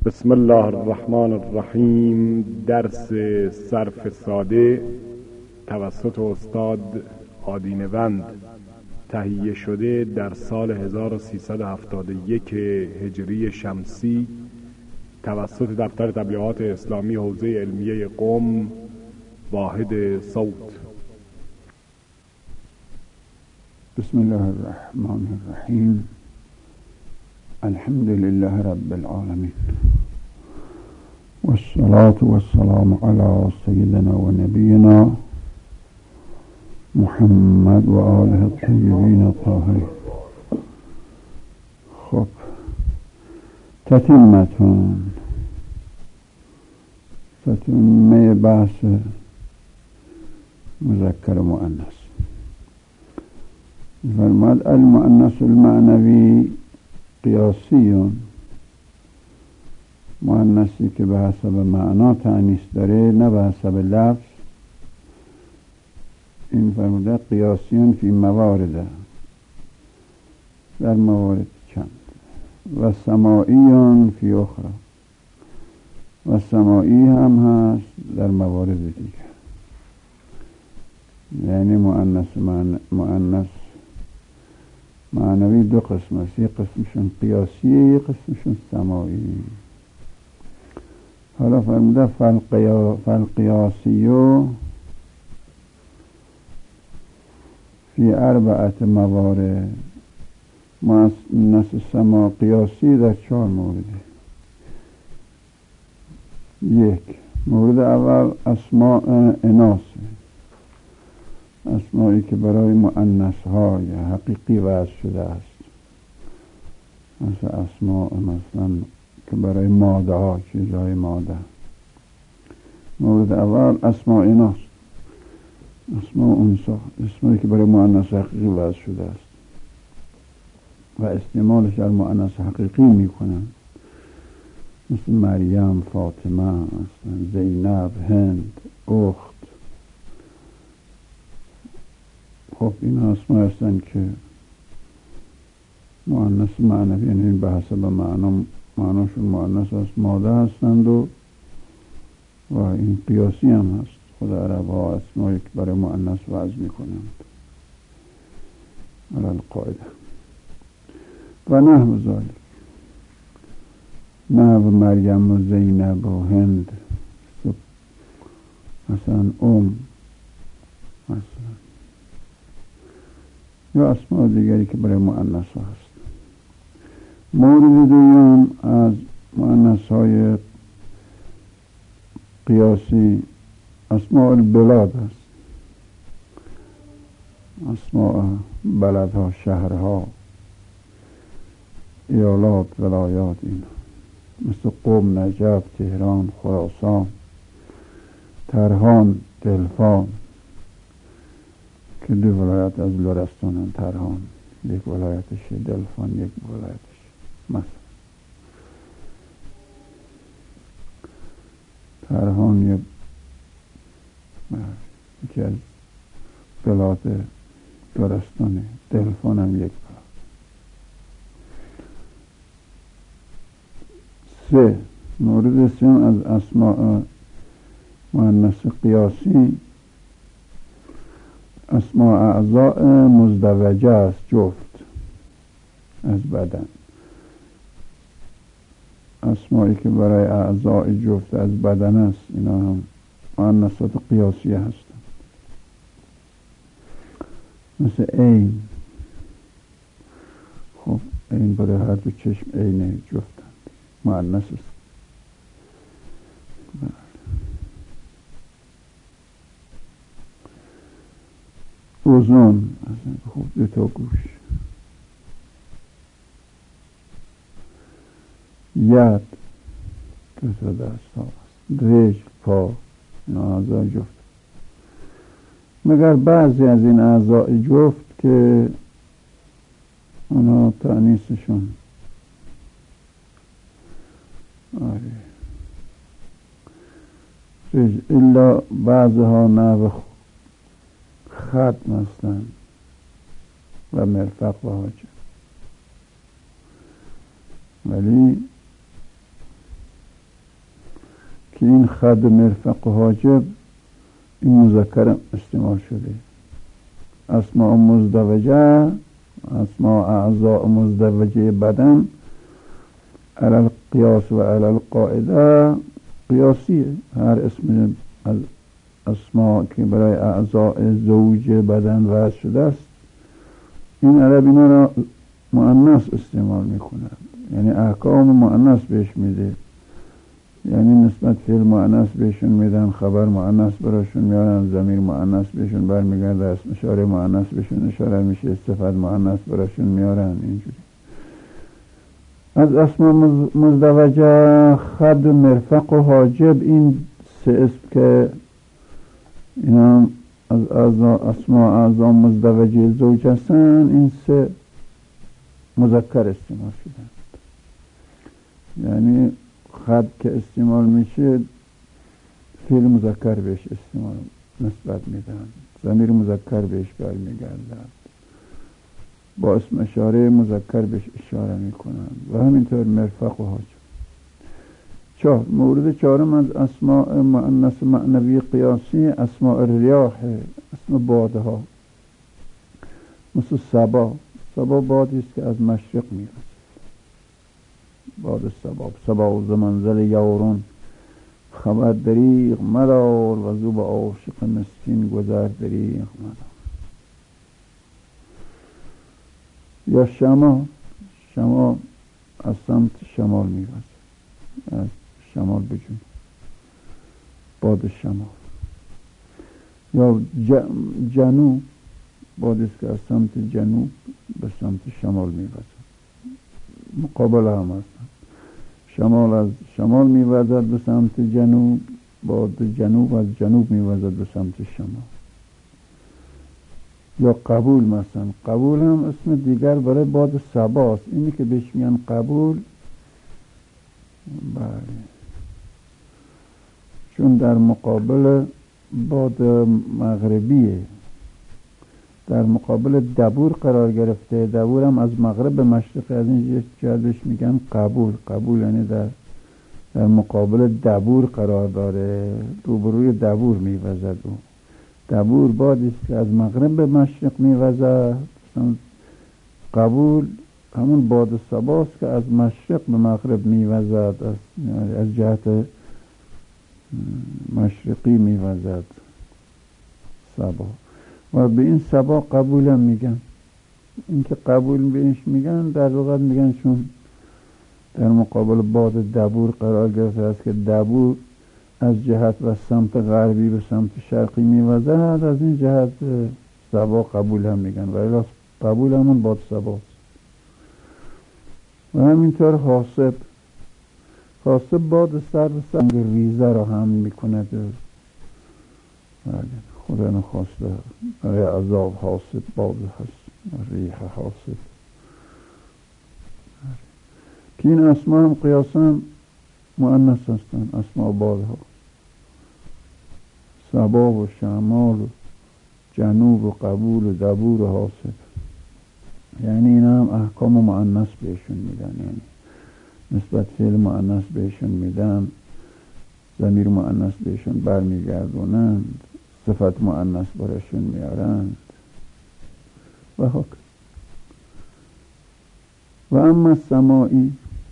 بسم الله الرحمن الرحیم. درس صرف ساده توسط استاد آدینوند تهیه شده در سال 1371 هجری شمسی توسط دفتر تبلیغات اسلامی حوزه علمیه قم، واحد صوت. بسم الله الرحمن الرحیم. الحمد لله رب العالمين، والصلاة والسلام على سيدنا ونبينا محمد و آله الطيبين الطاهرين. خب، تتمه بحث مذکر مؤنث. فرماد المؤنث المعنوی قیاسی، مؤنثی که به حسب معنا تأنیث داره نه به حسب لفظ. این فرموده قیاسیون فی موارد، در موارد چند، و سماعیون فی اخرى، و سماعی هم هست در موارد دیگر. یعنی مؤنث معنوی دو قسم است، یک قسمشون قیاسیه، یک قسمشون سماعی. حالا فرموده فالقیاسیو فی اربعت موارد. مؤنث سماع قیاسی در 4 مورد. یک مورد اول اسماء اناث، اسمایی که برای مؤنث های حقیقی وضع شده است، مثل اسماء مثلا که برای ماده ها، چیزهای ماده. مورد اول اسماء اناث، اسماء انثى، اسمایی که برای مؤنث حقیقی وضع شده است و استعمالش در مؤنث حقیقی میکنن، مثل مریم، فاطمه، مثلا زینب، هند، اخت. خب این اسماء هستند که مؤنث معنوی، یعنی به حسب معناشون مؤنث است، ماده هستند و این قیاسی هم هست. خود عرب ها اسمایی که برای مؤنث وضع میکنند علی القاعده. و نحو ذلک، نحو مریم و زینب و هند، مثلا مثلا یا اسماء دیگری که برای مؤنث هست. مورد دوم از مؤنث های قیاسی اسماء البلاد است، اسماء بلدها، شهرها، ایالات، ولایات. این مثل قم، نجف، تهران، خراسان، ترحان، دلفان که 2 ولایت از لرستان هم. ترحان یک ولایتش، دلفان یک ولایتش. مثلا ترحان یکی از بلاد لرستانه، دلفان هم یک بلاد. 3 مورد سوم از اسماء مؤنث قیاسی اسماء اعضاء مزدوجه است، جفت از بدن. اسمایی که برای اعضاء جفت از بدن است، اینا هم مؤنثات قیاسیه هستند. مثل عین. خب عین برای هر دو چشم عین جفتند، مؤنث است. اذن، خب 2 تا گوش. ید 2 تا دست ها است. رجل، پا، این اعضاء جفت. مگر بعضی از این اعضاء جفت که اونا تأنیثشون رجل، الا بعضها نحو خط مثلا و مرفق و حاجب. ولی که این خد و مرفق و حاجب این مذکر استعمال شده. اسماء مزدوجه، اسماء اعضاء مزدوجه بدن علی القیاس و علی القاعده قیاسیه. هر اسم از اسماء که برای اعضاء زوج بدن وضع شده است، این عرب اینا را مؤنث استعمال میکنه، یعنی احکام مؤنث بهش میده، یعنی نسبت فعل مؤنث بهشون میدن، خبر مؤنث براشون میارن، ضمیر مؤنث بهشون برمیگرده، اسم اشاره مؤنث بهشون اشاره میشه، صفت مؤنث براشون میارن. اینجوری از اسماء مزدوجه خد و مرفق و حاجب، این سه اسم که اینا از اسماء اعضاء مزدوجه زوج هستن، این سه مذکر استعمال شدن. یعنی خد که استعمال میشه فعل مذکر بهش استعمال نسبت میدن، ضمیر مذکر بهش برمیگردن، با اسم اشاره مذکر بهش اشاره میکنن و همینطور مرفق و حاجب. مورد چهارم از اسماء مؤنث معنوی قیاسی اسماء الریاح، اسم بادها، مثل صبا. صبا بادی است که از مشرق میرسد، باد صبا و زمنزل یورون خبر دریغ مدار و زوب عاشق مسکین گذر دریغ مدار. یا شما از سمت شمال میرسد، از شمال بجون، باد شمال. یا جنوب، بادی است که از سمت جنوب به سمت شمال میرسد، مقابل هم هستند. شمال از شمال میوزد به سمت جنوب، باد جنوب از جنوب میوزد به سمت شمال. یا قبول، مثلا قبول هم اسم دیگر برای باد صباست، اینی که بهش میگن قبول. بله، چون در مقابل باد مغربیه، در مقابل دبور قرار گرفته. دبور هم از مغرب به مشرق، از این جهت بهش میگن قبول. قبول یعنی در مقابل دبور قرار داره، روبروی دبور میوزد. او دبور بادی است که از مغرب به مشرق میوزد. قبول همون باد صباست که از مشرق به مغرب میوزد، از جهت مشرقی میوزد صبا. و به این صبا قبول هم میگن. این که قبول بهش میگن در واقع میگن چون در مقابل باد دبور قرار گرفته است که دبور از جهت و سمت غربی به سمت شرقی میوزد، از این جهت صبا قبول هم میگن، ولی قبول همون باد صباست. و همینطور حاسب باد سرد ریزه را هم میکند. خدا نخواسته برای عذاب حاسب باد هست، ریح حاسب. که این اسما هم قیاسا مؤنث هستند، اسما بادها، صبا و شمال و جنوب و قبول و دبور و حاسب. یعنی این هم احکام مؤنث بهشون میدن، یعنی نسبت فعل مؤنث بهشون میدن، ضمیر مؤنث بهشون برمیگردونند، صفت مؤنث براشون میارند و حکم. و اما سماعی،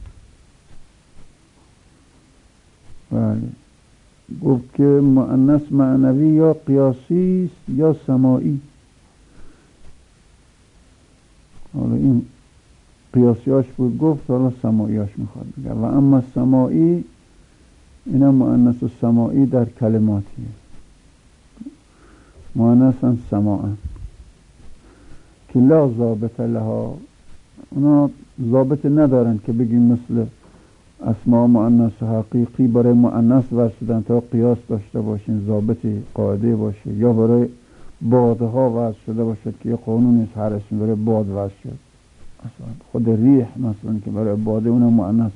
بله، گفت که مؤنث معنوی یا قیاسی است یا سماعی. حالا این قیاسیاش بود گفت، حالا سماعیاش میخواد بگه. و اما سماعی، اینا مؤنث و سماعی در کلماتیه. مؤنثن سماعن که لا ضابط لها، اونا ضابط ندارن که بگیم مثل اسماء مؤنث حقیقی برای مؤنث وضع تا قیاس داشته باشین، ضابط قاعده باشه، یا برای بادها وضع شده باشه که یه قانون نیست هر اسم برای باد وضع شد. خود ریح مثلا که برای باده اونم مؤنث،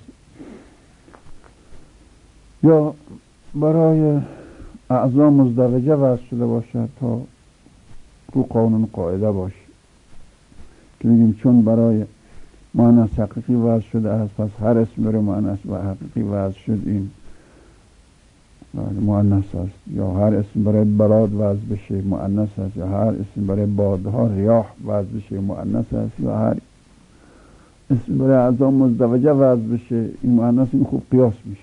یا برای اعضا مزدوجه وضع شده باشه تا رو قانون قاعده باشه که میگیم چون برای مؤنث حقیقی وضع شده است، پس هر اسم برای مؤنث و حقیقی وضع شد، این مؤنث است، یا هر اسم برای بلاد وضع بشه مؤنث است، یا هر اسم برای بادها ریاح وضع بشه مؤنث است، یا هر اسم برای اعضا مزدوجه وضع بشه این مؤنث، این خوب قیاس میشه.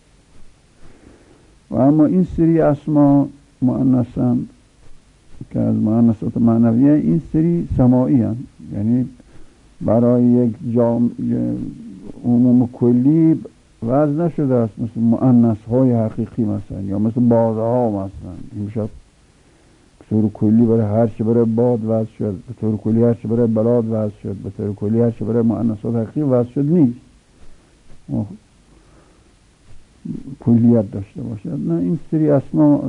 و اما این سری اسما مؤنثند که از مؤنثات معنویه، این سری سماعی هستند، یعنی برای یک عموم کلی وضع نشده است، مثل مؤنث های حقیقی مثلا، یا مثل بادها مثلا. این میشه به طور کلی برای هر چه برای باد وضع شد، به طور کلی هر چه برای بلاد وضع شد، به طور کلی هر چه برای مؤنثات حقیقی وضع شد نیست، کلیت داشته باشد. نه، این سری اسما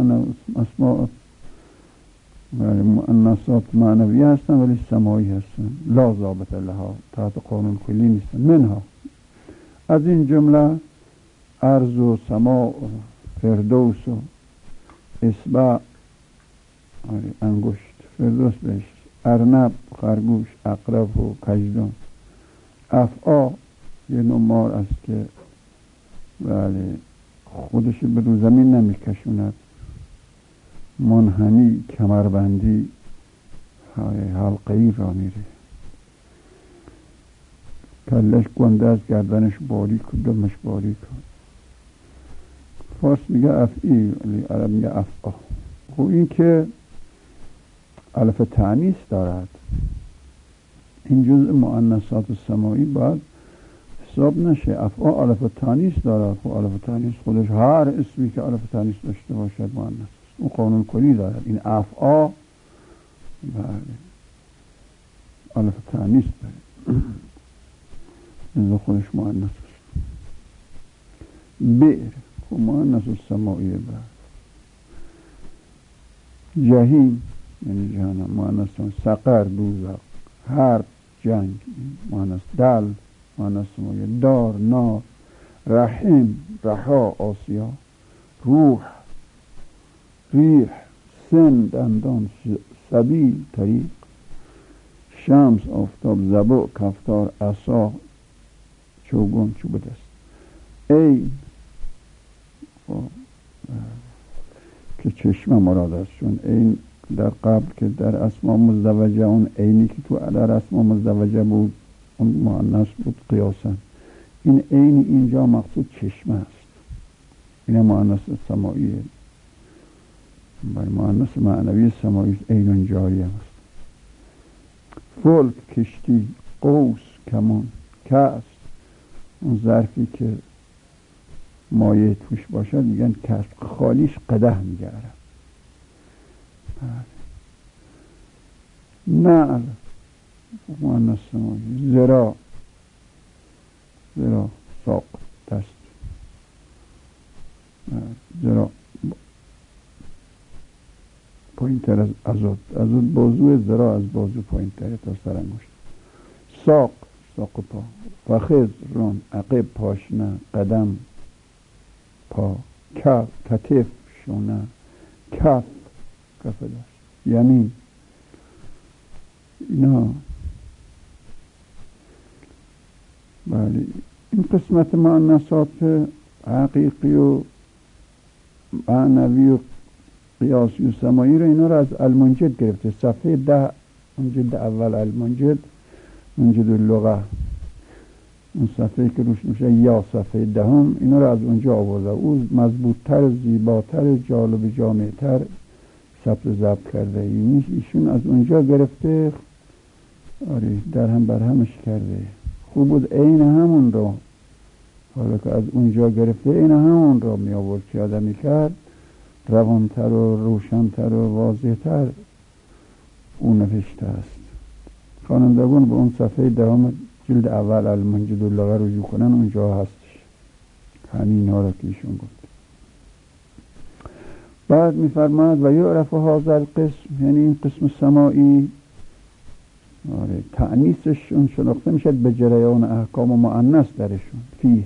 مؤنثات معنوی هستن ولی سماعی هستن، لا ضابط لها، تحت قانون کلی نیستن. منها، از این جمله ارض و سماع و فردوس و اصبع انگشت، فردوس بهش، ارنب خرگوش، عقرب و کژدم، افعا یه نوع مار است که بله خودش به رو زمین نمیکشوند، منحنی کمربندی حلقه‌ای را میره، کلش گنده از گردنش باریک و دمش باریک. فارس میگه افعی ولی عرب میگه افعا. خب این که الف تانیث دارد، این جزء مؤنثات سماعی باید حساب نشه. افعا الف تانیث دارد. خب الف تانیث خودش هر اسمی که الف تانیث داشته باشد مؤنث است، اون قانون کلی دارد. این افعا الف تانیث دارد، این خودش مؤنث است. بئر خب مؤنث سماعی دارد. جهیم یعنی جهنم مؤنث، سقر دوزخ، حرب جنگ مؤنث، دل مؤنث سماعی، دار نار، رحم رحا آسیا، روح ریح، سن دندان، سبیل طریق، شمس آفتاب، زبع کفتار، عصا چوگان چوب دست، عین که چشمه مراد است، چون عین در قبل که در اسماء مزدوجه اون عینی که تو در اسماء مزدوجه بود اون مؤنث بود قیاسا، این عین اینجا مقصود چشمه است، این مؤنث سماعیه. بر مؤنث معنوی سماعی عین جاریه است. فلک کشتی، قوس کمان، کأس اون ظرفی که مایه توش باشد میگن کأس، خالیش قدح میگه عرب. نعل مؤنث سماعی، ذراع ساق دست، ذراع پایین تر از عضد بازو، ذراع از بازو پایین تر تا سر انگشت. ساق پا، فخذ ران، عقب پاشنه، قدم پا، کتف شونه، کف دست، یمین. اینا بله این قسمت مؤنثات حقیقی و معنوی و قیاسی و سماعی رو اینا رو از المنجد گرفته. صفحه 10 اون جلد اول المنجد، منجد اللغه، اون صفحه که روش میشه یا صفحه 10 اینا رو از اونجا آورده. او مضبوطتر، زیباتر، جالب جامعتر ثبت ضبط کرده. ایشون از اونجا گرفته، آره در هم بر همش کرده. خوب بود عین همون رو، حالا که از اونجا گرفته عین همون رو می آورد که آدم می کرد روانتر و روشنتر و واضحتر اون نوشته است. خوانندگان به اون صفحه 10 جلد اول المنجد اللغه رجوع کنن، اونجا هستش همین ها را که ایشون گفت. بعد میفرماد و یعرف هذا القسم، یعنی این قسم سماعی آره تأنیثش اون شناخته میشد به جریان احکام مؤنث درشون،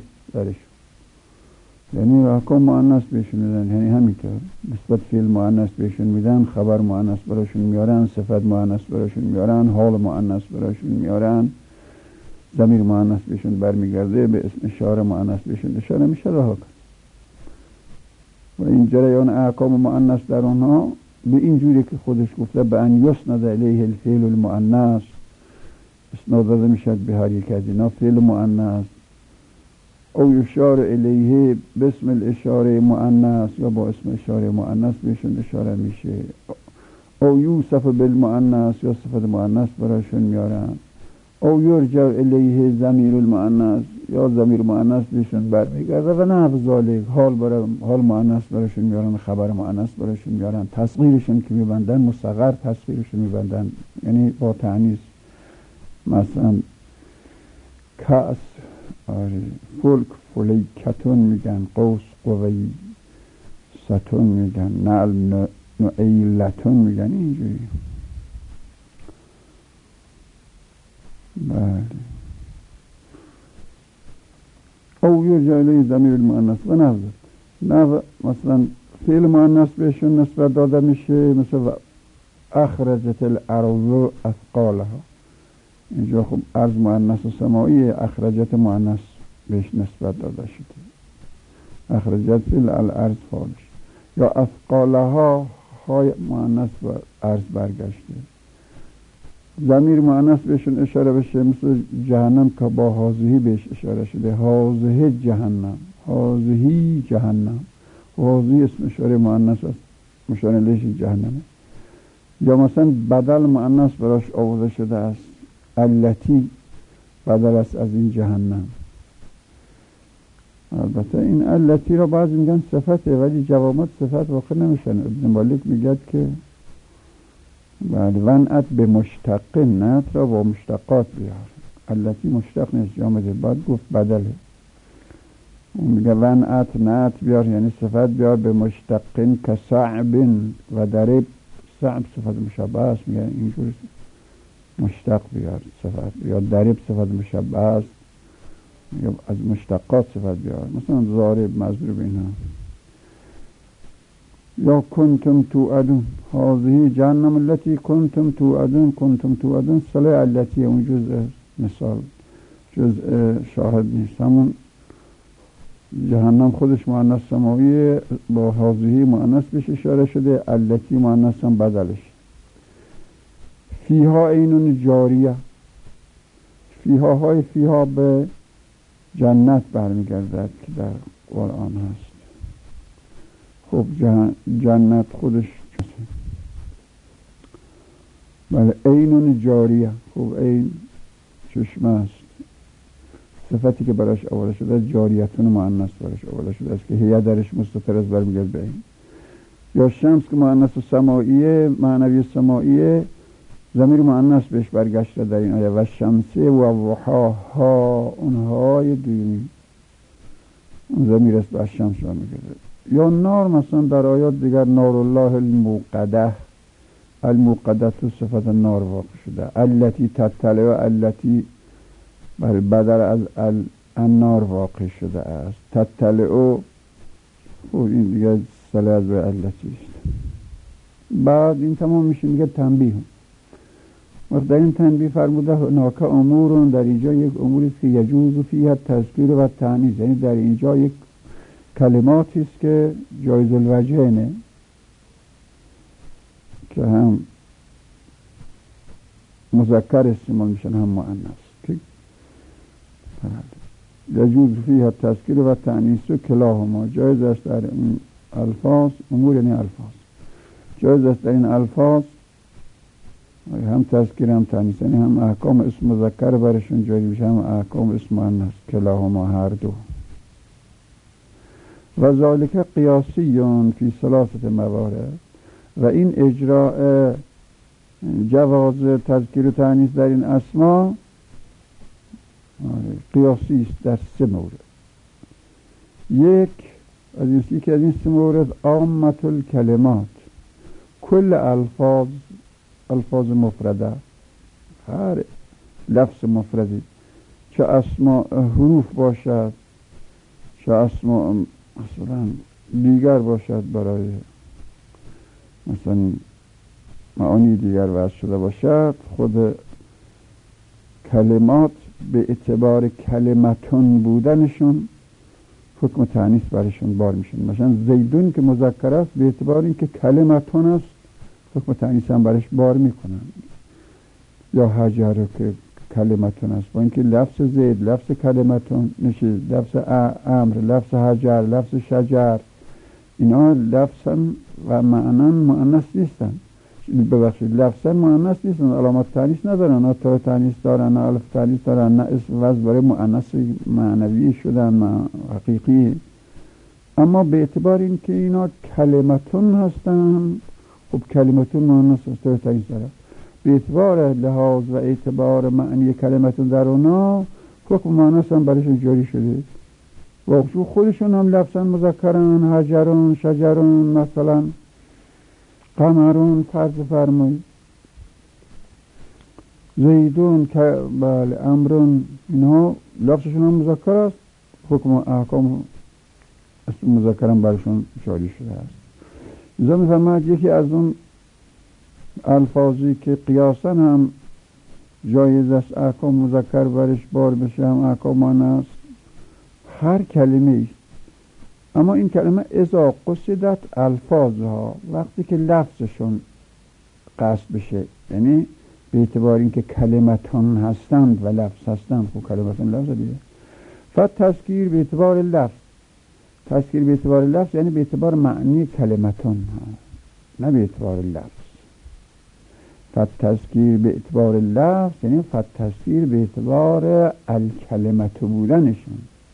یعنی احکام مؤنث بهشون میدن، یعنی همینطور نسبت فعل مؤنث بهشون میدن، خبر مؤنث براشون میارن، صفت مؤنث براشون میارن، حال مؤنث براشون میارن، ضمیر مؤنث بهشون برمیگرده، به اسم اشاره مؤنث بهشون اشاره میشه. راه و این جریان احکام مؤنث در آنها به این جوری که خودش گفته به ان یسند الیه الفعل المؤنث، اسناد داده میشد به هر یک از اینا فعل مؤنث، او یشار الیه باسم الاشاره مؤنث، یا با اسم اشاره مؤنث بهشون اشاره میشه، او یوصف بالمؤنث، یا صفت مؤنث براشون میارن، او یرجع الیه ضمیر المؤنث، یا ضمیر مؤنث بهشون برمیگرده و نحو ذالک، حال مؤنث براشون میارن، خبر مؤنث براشون میارن، تصغیرشون که میبندن مصغر تصغیرشون میبندن، یعنی با تأنیث، مثلا کأس فلک فلیکتون میگن، قوس قویستون میگن، نعل نعیلتون میگن، اینجوری. بله. او یرجع الیه ضمیر المؤنث و نحو مثلا فعل مؤنث بهشون نسبت داده میشه، مثل اخرجت الارض اثقالها، اینجا خب ارض مؤنث و سماعی، اخرجت مؤنث بهش نسبت داده شده، اخرجت فعل الارض فاعلش، یا اثقالها های مؤنث و ارض برگشته. ضمیر مؤنث بهشون اشاره بشه، مثل جهنم که با هازهی بهش اشاره شده، هازه جهنم، هازهی جهنم، هازهی اسم اشاره مؤنث است، مشار الیه جهنمه. یا مثلا بدل مؤنث براش آورده شده است، التی بدل است از این جهنم. البته این التی را بعضی میگن صفته، ولی جوامد صفت واقع نمیشن. ابن مالک میگه که بعد ونعت به مشتق، نعت را با مشتقات بیار، التی مشتق نیست جامده، بعد گفت بدله. اون میگه ونعت نعت بیار، یعنی صفت بیار به مشتق که صعب و درب، صعب صفت مشبه است، میگه اینجور مشتق بیار صفت، یا درب صفت مشبه است، میگه از مشتقات صفت بیار، مثلا ضارب مضروب اینا. یا کنتم توعدون، هذه جهنم التي کنتم توعدون، کنتم توعدون صله التي، اون جزء مثال جزء شاهد نیست، همون جهنم خودش مؤنث سماویه، با هذه مؤنث بهش اشاره شده، التي مؤنث هم بدلش. فیها عین جاریه، فیها های فیها به جنت برمیگردد که در قرآن هست. خب جنت خودش بله عین جاریه، خب عین چشمه است، صفتی که براش آورده شده جاریتون مؤنث براش آورده شده است که هیئت درش مستتر است، برمیگرد به این. یا شمس که مؤنث سماعیه، معنوی سماعیه، ضمیر مؤنث بهش برگشته در این آیه، و شمسه و وحاها، اونهای دویمی، اون ضمیر است به شمس برمیگرده. یا نار مثلا در آیات دیگر، نار الله الموقده، الموقده تو صفت نار واقع شده، التی تطلع، التی بر بدل از النار واقع شده است، تطلع، خب این دیگه صله از به التی است. بعد این تمام میشه میگه تنبیه. وقت در این تنبیه فرموده هناک امورون، در اینجا یک اموری که یجوز فیها تذکیر و تانیث، یعنی در اینجا یک کلماتی است که جایز الوجهینه، که هم مذکر استعمال میشن هم مؤنث، که یجوز فیها تذکیر و تانیث و کلاهما، جایز است در این الفاظ، امور یعنی الفاظ، جایز است در این الفاظ هم تذکیر هم تانیث، یعنی هم احکام اسم مذکر برشون جاری میشه، هم احکام اسم مؤنث، کلاهما هر دو. و ذالک قیاسیون فی ثلاثه موارد، و این اجراء جواز تذکیر و تانیث در این اسما قیاسی است در 3 مورد. یکی از این 3 مورد عامة الکلمات، کل الفاظ مفرده، هر لفظ مفردی، چه اسماء حروف باشد، چه اسماء مثلا دیگر باشد، برای مثلا معانی دیگر وضع شده باشد، خود کلمات به اعتبار کلمتون بودنشون حکم تأنیث برشون بار میشه. مثلا زیدون که مذکر است به اعتبار اینکه کلمتون است حکم تأنیث هم برش بار میکنن. یا حجر که کلمتون است با اینکه لفظ زید، لفظ کلمتون نشه، لفظ امر، لفظ حجر، لفظ شجر، اینا لفظا و معنا مؤنث نیستن. ببخشید لفظا مؤنث نیستن، علامت تأنیث ندارن، نه تا تأنیث دارن، نه الف تأنیث دارن، نه اسم وضع برای مؤنث معنوی شدن حقیقی. اما به اعتبار اینکه اینا کلمتون هستن، خب کلمتون مؤنث است، تا تأنیث دارن. به اعتبار لحاظ و اعتبار معنی کلمتون در اونا حکم مؤنث هم برایشون جاری شده. و خودشون هم لفظا مذکرن، حجرون، شجرون، مثلا قمرون فرض فرمایید، زیدون که بله امرون، اینها لفظشون هم مذکر است، حکم احکام مذکرم برشون جاری شده است. لذا می‌فرماید یکی از اون الفاظی که قیاسا هم جایز است احکام مذکر برش بار بشه هم احکام مؤنث، هر کلمه ای، اما این کلمه اذا قصدت الفاظها، وقتی که لفظشون قصد بشه، یعنی به اعتبار اینکه کلمتان هستند و لفظ هستند، خب کلمتان لفظ دیگه. تذکیر به اعتبار لفظ، تذکیر به اعتبار لفظ یعنی به اعتبار معنی کلمتان هست، نه به اعتبار لفظ. تذکیر به اعتبار لفظ یعنی تذکیر به اعتبار الکلمت بودنشون.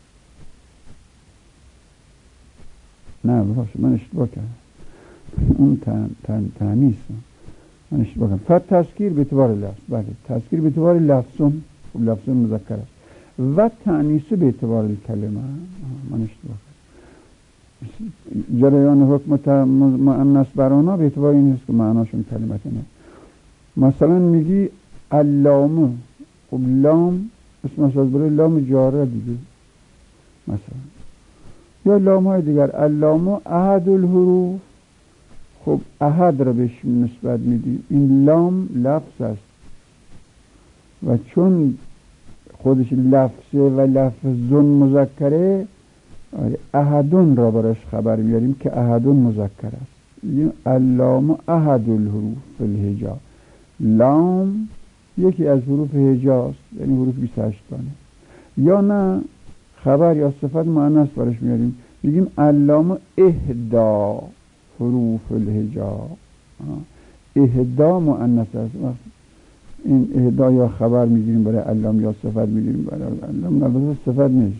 نه باشه من اشتباه کردم، اون تأنیث من اشتباه کردم. تذکیر به اعتبار لفظ، بله تذکیر به اعتبار لفظون، لفظون مذکر است، و تأنیث به اعتبار کلمه، من اشتباه کردم. جریان حکم مؤنث بر آنها به اعتبار این است که معناشون کلمتونه. مثلا میگی اللام، خب لام اسم اساس برای لام جاره دیگه، مثلا یا لام های دیگر، اللام احد الحروف، خب احد را بهش نسبت میدی، این لام لفظ است و چون خودش لفظه و لفظون مذکره، احدون را براش خبر میاریم که احدون مذکر است. اللام احد الحروف فی الهجا، لام یکی از حروف هجاست، یعنی حروف 28 گانه. یا نه خبر یا صفت مؤنث براش میاریم، میگیم علام اهدا حروف الهجا، اهدا مؤنث است. این اهدا یا خبر میگیریم برای علام یا صفت میگیریم برای علام، البته صفت نیست،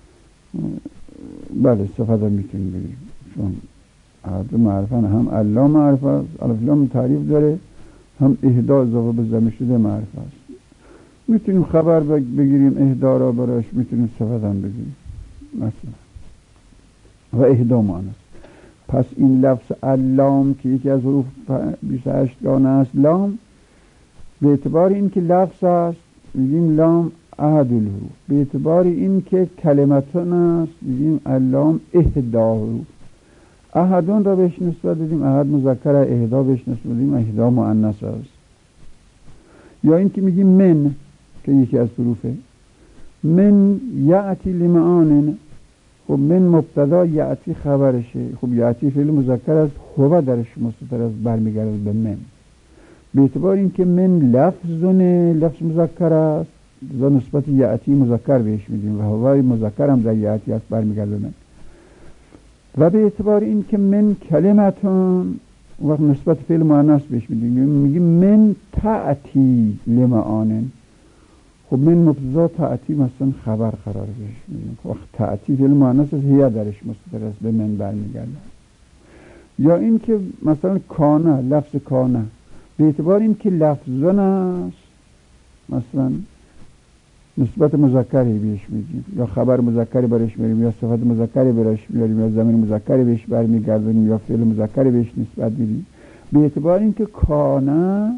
بله صفت هم میتونیم بگیریم، چون عرض معرفه هم علام معرفه است، الف لام تعریف داره، هم اهدا اضافه به ضمیر شده معرفه است. میتونیم خبر بگیریم اهدا را براش، میتونیم صفت هم بگیریم مثلا، و اهدا مؤنث. پس این لفظ اللام که یکی از حروف 28 گانه است، لام به اعتبار این که لفظ است میگیم لام احد الحروف، به اعتبار این که کلمتون است میگیم اللام اهدا حروف. احدون را بهش نسبت بدیم احد مذکر، اهدا بهش نسبت بدیم اهدا مؤنث است. یا این که میگیم من که یکی از حروفه، من یأتی لمعان، خب من مبتدا یأتی خبرشه، خب یأتی فعل مذکر است، هو درش مستتر است، برمیگرده به من. به اعتبار این که من لفظونه، لفظ مذکر است، ذا نسبت یأتی مذکر بهش میدیم و هوای مذکر هم در یأتی است، برمیگرده من. و به اعتبار این که من کلمتون، وقت نسبت فعل مؤنث بهش میدیم، میگیم من تأتی لمعان، خب من مبتدا تأتی مثلا خبر قرار بهش میدیم، وقت تأتی فعل مؤنث است، هي درش مستتر است، به من برمیگرده. یا این که مثلا کانه، لفظ کانه به اعتبار این که لفظون است، مثلا نسبت مذکری بهش میدیم، یا خبر مذکری برش میاریم، یا صفت مذکری برش میاریم، یا ضمیر مذکری بهش برمیگردونیم، یا فعل مذکری بهش نسبت میدیم. به اعتبار اینکه کانه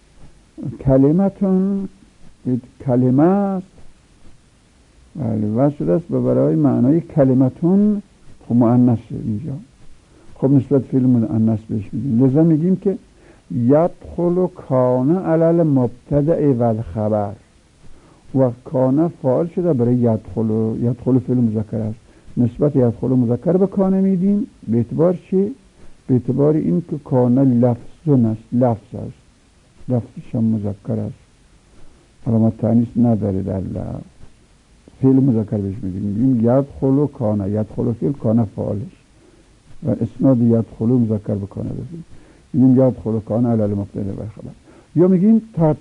کلمتون کلمه است، بله وصل است و برای معنای کلمتون خب مؤنث اینجا، خب نسبت فعل مؤنث بهش میدیم. لذا میگیم که یدخل کانه علی المبتدأ و الخبر، و کانه فاعل شده برای یدخل، یدخل فعل مذکر است، نسبت یدخل مذکر به کانه میدیم به اعتبار چی؟ به اعتبار این که کانه لفظ است، لفظ است، لفظش هم مذکر است، علامت تانیث نداره در لفظ، فعل مذکر بهش میگیم یدخل کانه، یدخل فعل، کانه فاعلش و اسناد یدخل مذکر به کانه بزنیم، میگیم یدخل کانه علی المبتدا و خبر، یا میگیم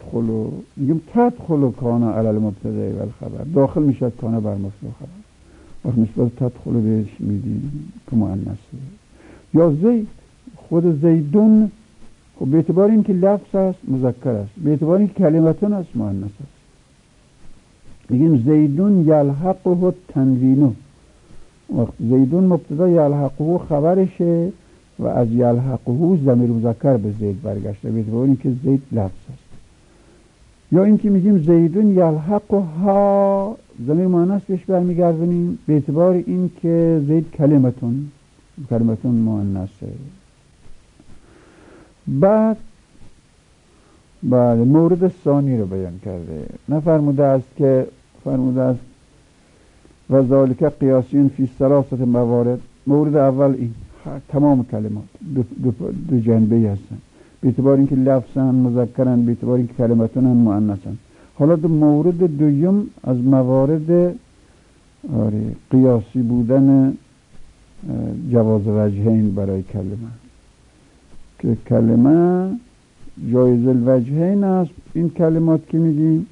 تدخل کانه علی المبتدا و خبر، داخل میشه کانه بر مبتدا خبر، وقت نسبت تدخل بهش میدیم که مؤنثه. یا زید، خود زیدون خب به اعتبار این که لفظ است مذکر است، به اعتبار این که کلمتون است مؤنث است. میگیم زیدون یلحقه تنوینو، وقت زیدون مبتدا یلحقه خبرشه و از یلحقه ضمیر مذکر به زید برگشته به اعتبار این که زید لفظ است. یا اینکه میگیم زیدون یلحقها، ضمیر مؤنث بهش برمیگردونیم به اعتبار این که زید کلمتون مؤنثه. بعد مورد ثانی رو بیان کرده، فرموده است و ذالک قیاسین فی ثلاثه موارد. مورد اول این تمام کلمات دو جنبه هستن، به اعتبار اینکه لفظن مذکرن، به اعتبار اینکه کلمتون مؤنثن. حالا دو مورد دوم از موارد قیاسی بودن جواز وجهین برای کلمه، که کلمه جایز الوجهین است، این کلمات که میگیم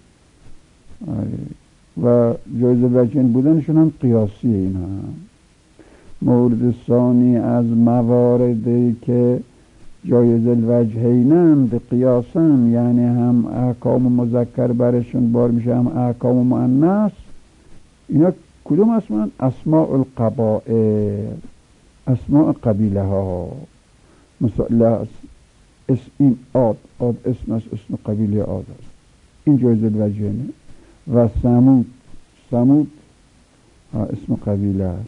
و جایز الوجهین بودنشون هم قیاسی. این هم مورد ثانی از مواردی که جایز الوجهینند قیاسن، یعنی هم احکام مذکر برشون بار میشه هم احکام مؤنث. اینا کدوم اسمان؟ اسماء القبائل، اسماء قبیله ها. مثلا این عاد اسم است، اسم قبیله عاد است، این جایز الوجهینه. و ثمود اسم قبیله است،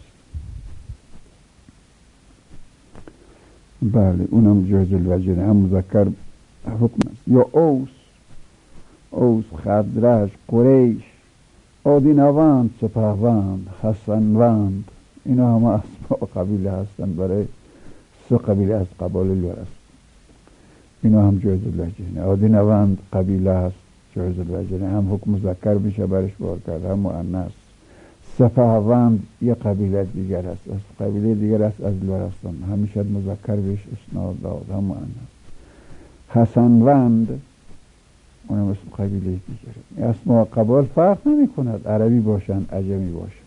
بله اونم جایز الوجهینه، هم مذکر حکم است. یا اوس، خزرج، قریش، آدینوند، سپهوند، حسنوند، اینا همه اسماء قبیله هستند برای سه قبیله از قبایل الورث. اینا هم جایز الوجهینه. آدینوند قبیله هست، جایز الوجهینه، هم حکم مذکر میشه برش بار کرد هم مؤنث. سپهوند یه قبیله دیگر هست، از قبیله دیگر است از الورثان، همیشه مذکر بهش اسناد داد هم مؤنث. حسنوند اونم اسم قبیله دیگره. اسماء قبایل فرق نمی کند، عربی باشن عجمی باشن.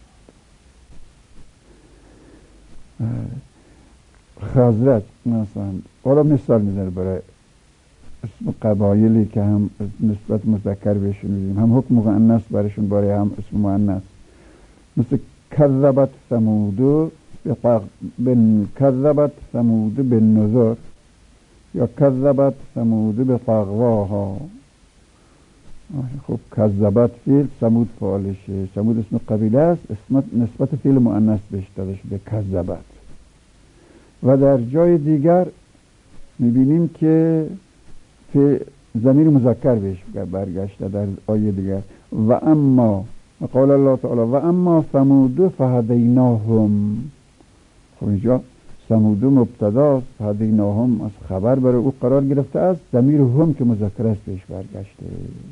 خزرج مثلا، حالا مثال میزنه برای اسم قبایلی که هم نسبت مذکر بهشون میدیم، هم حکم مؤنث برشون برای هم اسم مؤنث. مثل کذبت ثمود بالنذر، یا کذبت ثمود بطغواها. خب کذبت فعل، ثمود فاعلشه، ثمود اسم قبیله است، نسبت فعل مؤنث بهش داده شده کذبت. و در جای دیگر میبینیم که ضمیر مذکر بهش برگشته در آیه دیگر. و اما قال الله تعالی و اما ثمود فهدیناهم. خب اینجا ثمود مبتداست، فهدیناهم از خبر برای او قرار گرفته است، ضمیر هم که مذکر است بهش برگشته.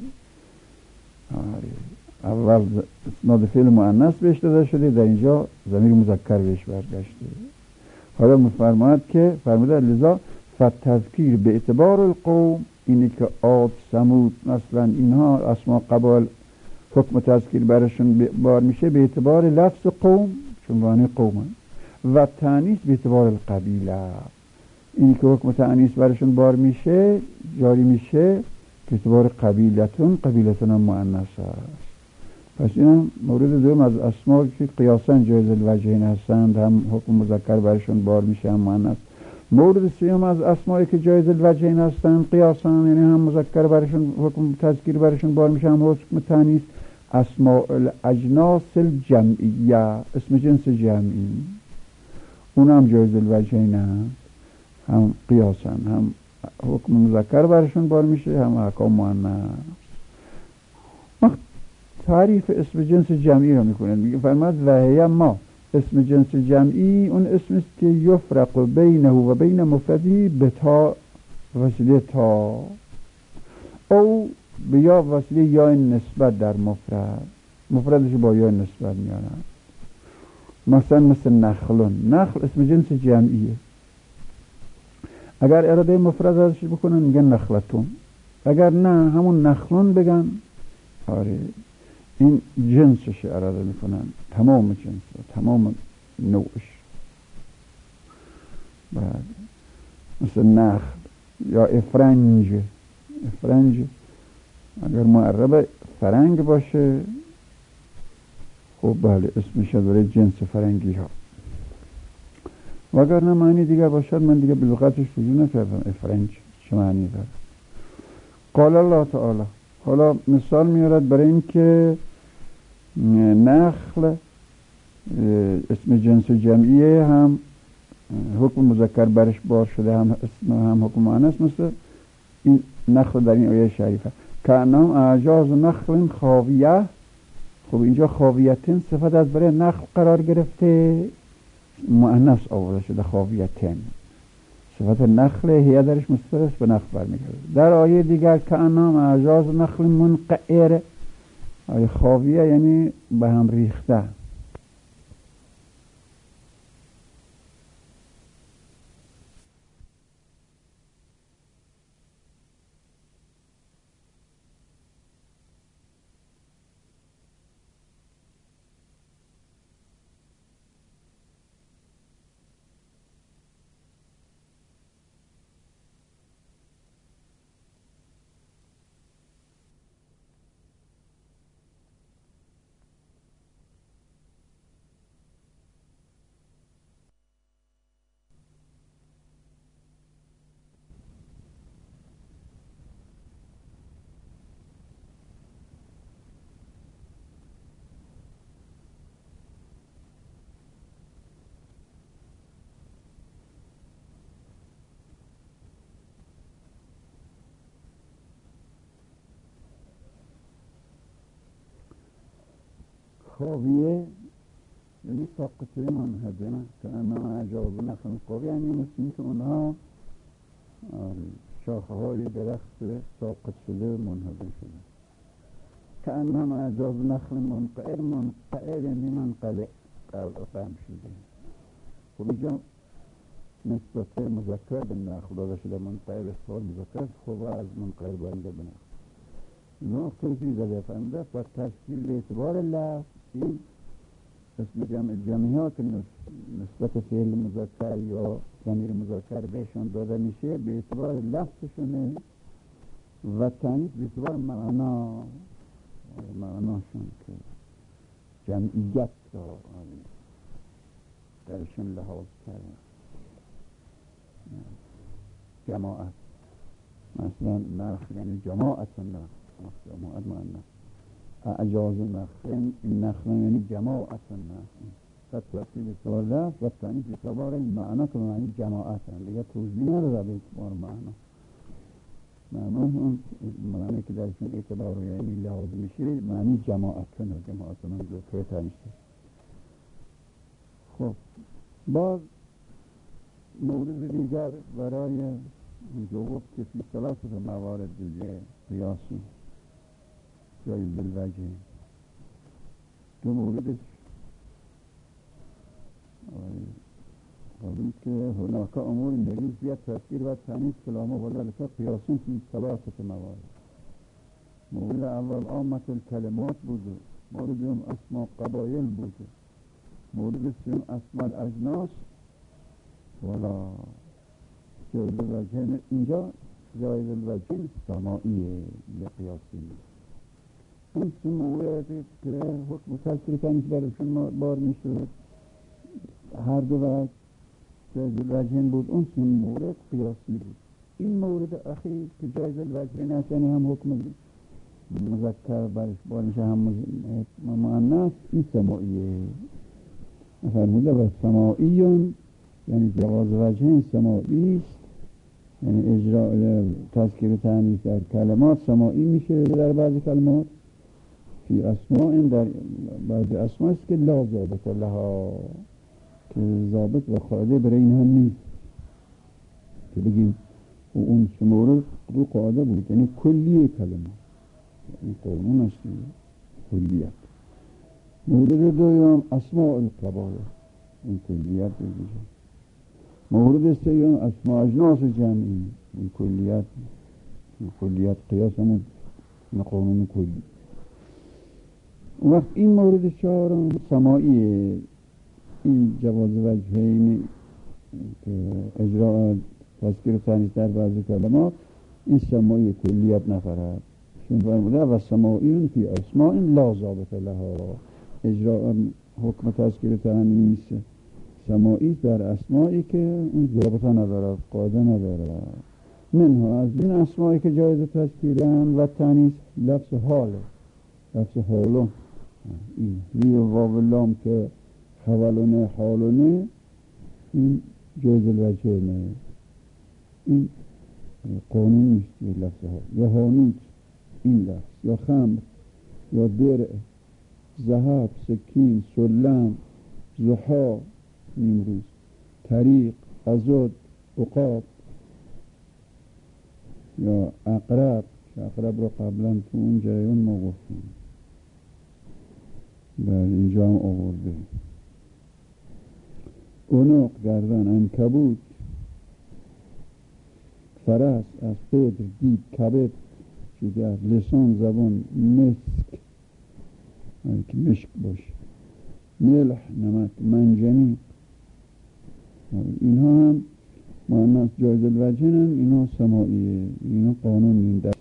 اول اسناد فعل مؤنث بهش داده شده، در اینجا ضمیر مذکر بهش برگشته. حالا فرموده لذا فتذکیر به اعتبار القوم، اینی که عاد، ثمود مثلا اینها اسماء قبایل حکم تذکیر برشون بار میشه به اعتبار لفظ قوم، چون معنی قومن، و تانیث به اعتبار القبیله، اینی که حکم تانیث برشون بار میشه جاری میشه به اعتبار قبیلتون هم مؤنث است. پس این مورد دوم از اسماء که قیاساً جایز الوجهین هستند، هم حکم مذکر برشون بار میشه هم مؤنث. مورد سوم از اسماء که جایز الوجهین هستند قیاساً، یعنی هم مذکر برشون حکم تذکیر برشون بار میشه هم حکم تانیث، اسماء الاجناس الجمعیه، اسم جنس جمعی، اون هم جایز الوجهین هست، هم قیاساً هم حکم مذکر برشون بار میشه هم احکام مؤنث. تعریف اسم جنس جمعی رو میکنه، میگه فرماد وهی ما اسم جنس جمعی اون اسم است که یفرق بینه و بین مفردی به تا، وسیله تا، او به یا وسیله یا نسبت در مفردش با یا نسبت میارن. مثلا مثل نخلون، نخل اسم جنس جمعیه، اگر اراده مفرد ازش بکنن میگن نخلتون، اگر نه همون نخلون بگن. آره این جنسش اراده میکنن، تمام جنس، تمام نوعش. بعد مثل نخل یا افرنج، افرنج اگر معرب فرنگ باشه خب بله اسمش داره جنس فرنگی ها، و اگر نه معنی دیگر باشد من دیگه به لغتش رجوع نکردم افرنج چه معنی داره. قال الله تعالی، حالا مثال میارد برای این که نخل اسم جنس جمعیه، هم حکم مذکر برش بار شده، هم اسم هم حکم مؤنث، مثل این نخل در این آیه شریفه که انهم اعجاز نخل خاویه. خب اینجا خاویتن صفت از برای نخل قرار گرفته، مؤنث آورده شده خاویتن، صفت نخل هی درش مستتر است به نخل برمیگرده. در آیه دیگر که انهم اعجاز نخل منقعر، آیه خاویه یعنی به هم ریخته. خاویه یعنی ساقطه منهدمه که انما اعجاز نخل خاویه، یعنی مثل که اونها شاخه های درخت ساقط شده منهدم شده. که انما اعجاز نخل منقعر، منقعر یعنی منقلع قلم شده. خب اینجا نسبت مذکر به نخل داده شده، منقعر سوال مذکر، خب از منقعر بنده به نخل. نقطه چیز زده فهمده و تشکیل اعتبار لفظ این اسم جمعیات نسبت فعل مذکر یا ضمیر مذکر بهشون داده میشه به اعتبار لفظشونه و تانیث به اعتبار معناشون که جمعیت را درشون لحاظ کرده. جماعت مثلا نخل یعنی جماعت نخل، جماعت معنی اعجاز نخل، این نخل یعنی جماعت نخل، تطلقی به اعتبار لفظ و تانیث به اعتبار این معنا که معنی جماعت هم دیگه توضیح نداره به اعتبار معنا اون معنی که درشون اعتبار یعنی لحاظ میشه معنی جماعت من ذکر تانیث. خب باز مورد دیگر برای جواب که فی ثلاثه موارد دیگه قیاسی جای بالوجه، دو موردش قبول که هناك امور دلیل فيها تفسیر و تانیث کلامه و ذلك قیاسون فی ثلاثه موارد. مورد اول عامة الکلمات بوده، مورد دوم اسماء قبایل بوده، مورد سوم اسماء الاجناس ولا جایز الوجه. اینجا جایز الوجه سماعیه لقیاسی. اون سه موردی که حکم تفسیر تانیث برشون بار میشه هر دو وجه جایز الوجه بود، اون سه مورد قیاسی بود. این مورد اخیر که جایز الوجه نیست یعنی هم حکم مذکر برش بار میشه هم مؤنث، این سماعیه. فرموده و سماعیون یعنی جواز وجه سماعی است، یعنی اجراء تذکیر و تانیث در کلمات سماعی میشه در بعضی کلمات فی اسماء، این در بعض اسماء است که لا ضابط لها، که ضابط و قاعده برای اینها نیست که بگیم اون مورد رو قاعده بود، یعنی کلیه کلمه، این قانون است کلیت. مورد دوم اسماء القبائل، این کلیت دیگه. مورد سوم اسماء اجناس جمعی، این کلیت. این کلیت قیاس همون قانون کلی. وقت این مورد چهارم سماعی، این جواز وجهین که اجراء تذکر ثانی در بعضی کلمات، این سماعی کلیت نفرد. چون فرموده و سماعی فی اسماء لا ضابط لها، اجراء حکم تذکر ثانی نیست. سماعی در اسماعی که اون ضابطه ندارد، قاعده ندارد. منها از این اسماعی که جایز تذکیرن و تانیث لفظ حاله، لفظ حالون، این لی و واو لام که حولونه حالونه، این جایز الوجه نه، این قانون نیست. لفظ حال یا هانوت، این لفظ یا خمر یا درع، ذهب، سکین، سلم، زحا، نیمروز، طریق، ازاد، عقاب یا عقرب، که عقرب رو قبلا تو اون جایون ما گفتیم، در اینجا هم آورده. عنق، گردن، عنکبوت، فرس، اسپدر، دیگ، کبد، جگر، لسان، زبان، مسک که مشک باشه، ملح، نمک، منجنیق، اینها هم مؤنث جایز الوجه هم، اینها سماعیه، اینها قانون این در.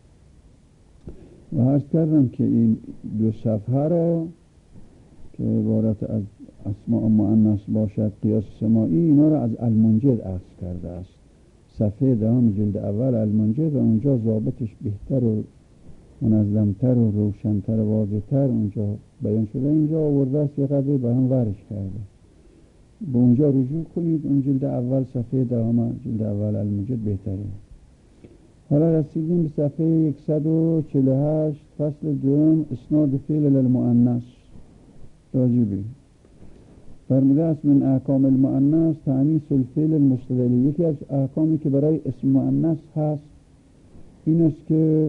و عرض کردم که این دو صفحه را که عبارت از اسماء مؤنث باشد قیاس سماعی، اینا را از المنجد عرض کرده است. صفحه دهم جلد اول المنجد، و اونجا ضابطش بهتر و منظمتر و روشنتر و واضحتر اونجا بیان شده. اینجا آورده است یه قدری به هم ورش کرده، به اونجا رجوع کنید. اون جلد اول صفحه دهم جلد اول المنجد بهتره. حالا رسیدیم به صفحه 148 فصل دوم اسناد فعل للمؤنث. راجبی فرموده است من احکام المؤنث تأنیث الفعل المستدل. یکی از احکامی که برای اسم مؤنث هست این است که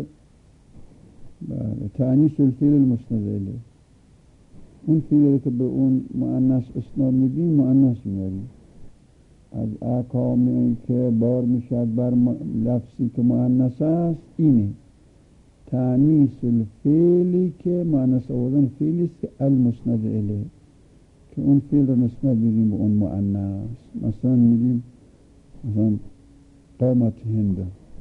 تأنیث الفعل المستدل، اون فعلی که به اون مؤنث اسناد میدیم مؤنث میاریم. از احکامی که بار میشد بر لفظی که مؤنث است اینه تأنیث الفعلی که مؤنث آوردن فعلی است که المسند الیه، که اون فعل رو نسبت میدیم به اون مؤنث. مثلا میگیم مثلا قامت هند،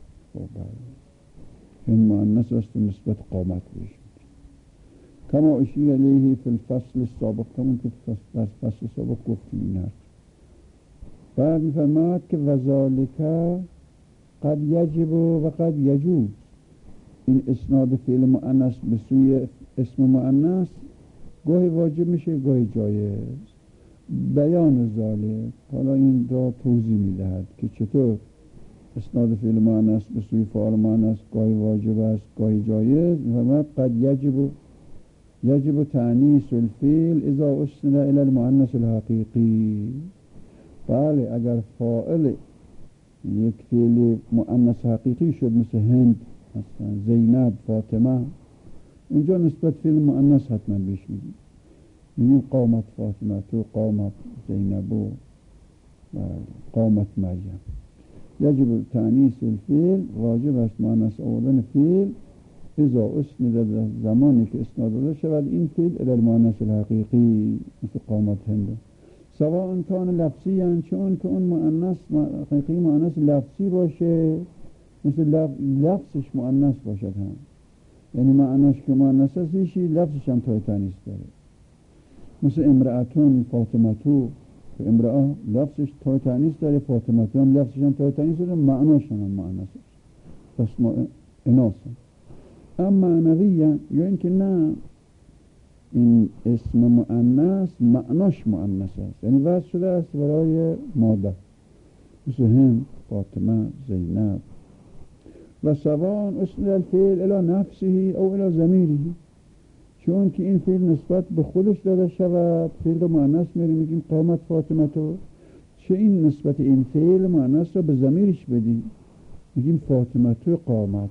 هند مؤنث است نسبت قامت بشه. کما اشیر الیه فی الفصل السابق، کما که در فصل سابق گفتیم این حرف. بعد میفرماید که وذالک قد یجب و قد یجوز، این اسناد فعل مؤنث به سوی اسم مؤنث گاهی واجب میشه گاهی جایز. بیان ذالک، حالا این را توضیح میدهد که چطور اسناد فعل مؤنث به سوی فاعل مؤنث گاهی واجب است گاهی جایز. میفرماید قد یجب تأنیث الفعل اذا اسند الی المؤنث الحقیقی. بله، اگر فاعل یک فعل مؤنث حقیقی شد مثل هند، مثلا زینب، فاطمه، اونجا نسبت فعل مؤنث حتما بهش میدیم، میگیم قامت فاطمه تو، قامت زینب و قامت مریم. یجب تأنیث الفعل، واجب است مؤنث آوردن فعل اذا اسند، زمانی که اسناد داده شود این فعل الی المؤنث الحقیقی، مثل قامت هند. سواء کان لفظی، یعنی چون که اون مؤنث حقیقی مؤنث لفظی باشه، مثل لفظش مؤنث باشد هم، یعنی معناش که مؤنث است ایشی لفظش هم تای تانیث داره. مثل امرأتون، فاطمتو، که امرأه لفظش تای تانیث داره، فاطمتو هم لفظش هم تای تانیث داره، معناش هم مؤنث است، پس ما اناث. اما معنویه، یا اینکه نه این اسم مؤنث معناش مؤنث است، یعنی وضع شده است برای ماده، مثل هند، فاطمه، زینب. و سواء اسم الفعل الى نفسه او الى ضمیره، چون که این فعل نسبت به خودش داده شود، فعل مؤنث میگیم قامت فاطمه تو، چه این نسبت این فعل مؤنث را به ضمیرش بدیم میگیم فاطمه تو قامت.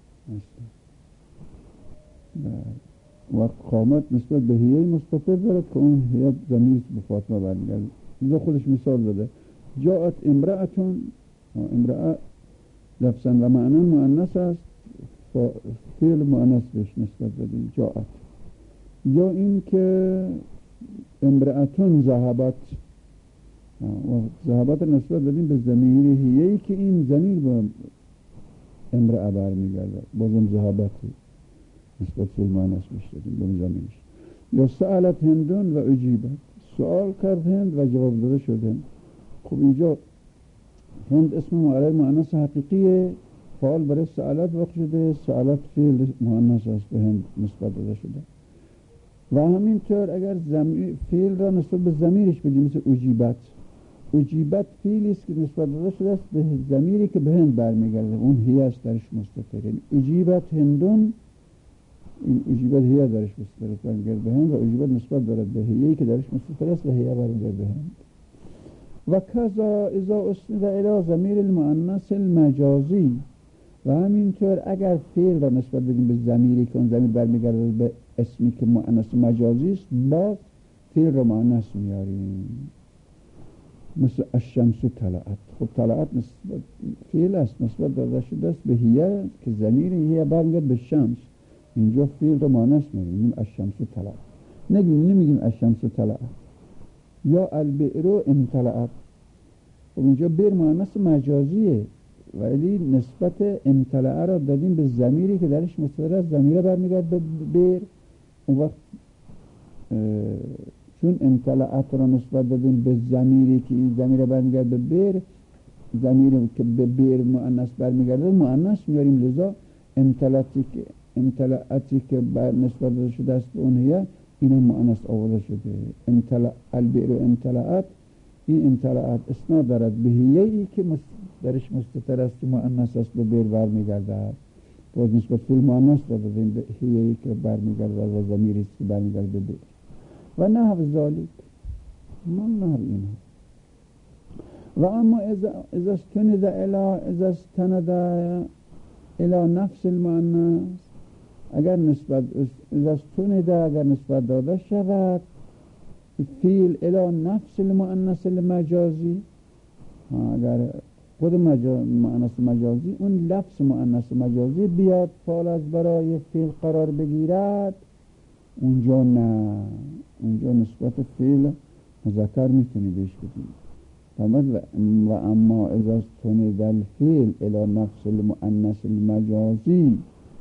و قامت نسبت به هیه مستتر دارد که اون هیه ضمیر به فاطمه برمیگرده. لذا خودش مثال داده جاءت امرأتون، امرأه لفظا و معنا مؤنث است، فعل مؤنث بهش نسبت دادیم جاءت. یا این که امرأتون ذهبت، و ذهبت نسبت دادیم به ضمیر هیه‌ای که این ضمیر به امرأه برمیگرده، بازم ذهبتی نسبت فعل مؤنث بهش دادیم به ضمیرش. یا سألت هندون و اجیبت، سوال کرد هند و جواب داده شد هند. خب اینجا هند اسم معرب مؤنث حقیقیه، فعال برای سألت وقت شده، سألت فعل مؤنث است به هند نسبت داده شده. و همینطور اگر فعل را نسبت به ضمیرش بدیم مثل اجیبت، اجیبت فعلی است که نسبت داده شده است به ضمیری که به هند برمیگرده، اون هی است درش مستتر، یعنی اجیبت هندون، این اجیبت هی درش مستتر است برمیگرده به هند، و اجیبت نسبت دارد به هیی که درش مستتر است و هی برمیگرده به هند. و کذا اذا اسند الی ضمیر المؤنث المجازی، و همینطور اگر فعل را نسبت بدیم به ضمیری که اون ضمیر برمیگرده به اسمی که مؤنث مجازی است، باز فعل را مؤنث میاریم، مثل الشمس طلعت. خب طلعت نسبت فعل است نسبت داده شده است به هیه که ضمیر هیه برمیگرده به شمس، اینجا فعل را مؤنث میاریم الشمس طلعت، نمیگیم الشمس طلعت. یا البئر امتلأت، خب اینجا بئر مؤنث مجازیه ولی نسبت امتلأ را دادیم به ضمیری که درش مستتر است، ضمیر برمیگرده به بئر. اون وقت چون امتلأت را نسبت دادیم به ضمیری که این ضمیر برمیگرده به بئر، ضمیری که به بئر مؤنث برمیگرده مؤنث میاریم، لذا امتلأتی که نسبت داده شده است به اون هیه، این مؤنث آورده شده. البئر امتلأت، این امتلأت اسناد دارد به هیه‌ای که درش مستتر است که مؤنث است به بئر برمیگردد، باز نسبت فعل مؤنث دادیم به هیه‌ای که برمیگردد و ضمیری است که برمیگرده به بئر. و نحو ذالک، من نحو این. و اما اذا استند الی نفس المؤنث، اگر نسبت داده شود فعل الی نفس المؤنث المجازی، اگر خود مؤنث مجازی اون لفظ مؤنث مجازی بیاد فعل از برای فعل قرار بگیرد، اونجا نه، اونجا نسبت فعل مذکر میتونی بهش بدیم. و اما اذا استند الفعل الی نفس المؤنث المجازی،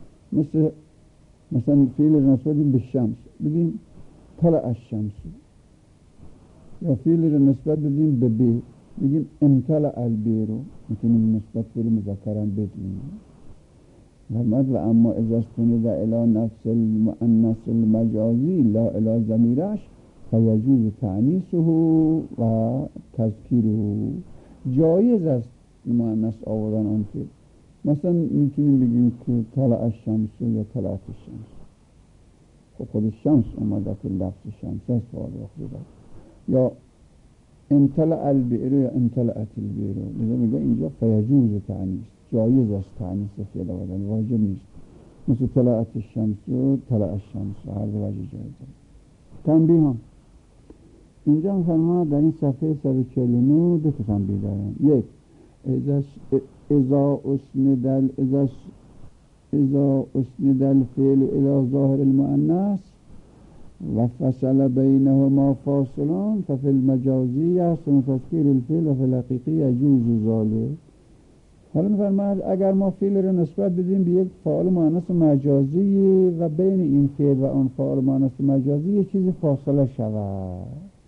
مثلا فعل نسبت به شمس بگیم طلع الشمس، یا فعل نسبت بدیم به بئر بگیم امتلأ البئر، میتونیم نسبت فعل مذکرم بدیم. و اما اذا استند الی نفس المؤنث المجازی لا الی ضمیرش فیجوز تأنیثه و تذکیره، جایز است مؤنث آوردن آن فعل. مثلا میتونیم بگیم که طلع الشمس یا طلعت الشمس، خب خود شمس اومده که لفظ شمس است واضح. یا امتلأ البئر یا امتلأت البئر، لذا میگه اینجا فیجوز تأنیث، جایز است تأنیث فعل آوردن، واجب نیست. مثل طلعت الشمس و طلع الشمس، هر دو وجه جایزه. تنبیه هم اینجا هم در این صفحه 149 دو تا تنبیه دارم. یک، اذا اسند الفعل الى ظاهر المؤنث و فصل بینهما فاصلان ففي المجازی یحسن تذکیر الفعل و فی الحقیقی یجوز ذلک. حالا می‌فرماید اگر ما فعل را نسبت بدیم به یک فاعل مؤنث مجازی و بین این فعل و آن فاعل مؤنث مجازی یک چیزی فاصله شود،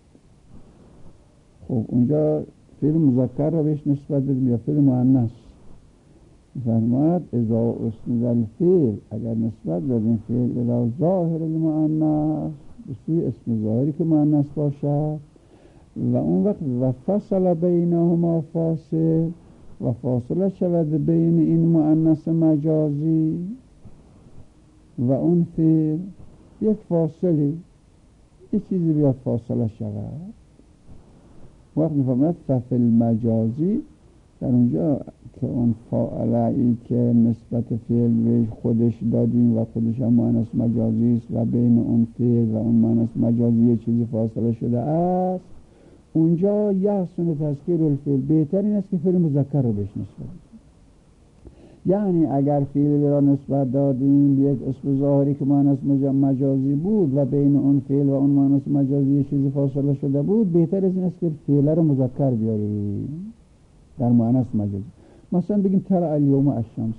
خب اونجا فعل مذکر را بهش نسبت بدیم یا فعل مؤنث. فرماید اذا اسند الفعل، اگر نسبت دادیم فعل الى ظاهر المؤنث، به سوی اسم ظاهری که مؤنث باشد، و اون وقت و فصل بینهما فاصل، و فاصله شود بین این مؤنث مجازی و اون فعل، یک فاصله، یک چیزی بیاد فاصله شود. وقت میفهمد ففی المجازی، در اونجا که اون فاعلی که نسبت فعل به خودش دادیم و خودش هم مؤنث مجازی است و بین اون فعل و اون مؤنث مجازی یه چیزی فاصله شده است، اونجا یحسن تذکیر الفعل، بهترین است که فعل مذکر رو بهش نسبت بدیم. یعنی اگر فعل را نسبت دادیم به یک اسم ظاهری که مؤنث مجازی بود و بین اون فعل و اون مؤنث مجازی یه چیزی فاصله شده بود، بهتر از این است که فعل رو مذکر بیاریم در مؤنث مجازی. مثلا بگیم طلع الیوم الشمس،